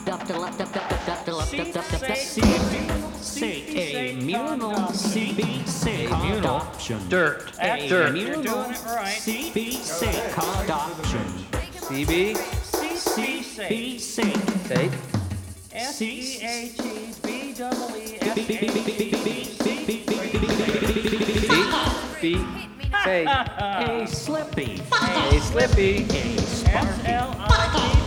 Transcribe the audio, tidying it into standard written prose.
Adoption. Dirt. A Dirt. You're doing it right. CBC. Adoption. CB. C-C-C. Say. S-E-A-T-B-E-E-S-E. B. Say. A Slippy. A Slippy. A Sparky. S-L-I-P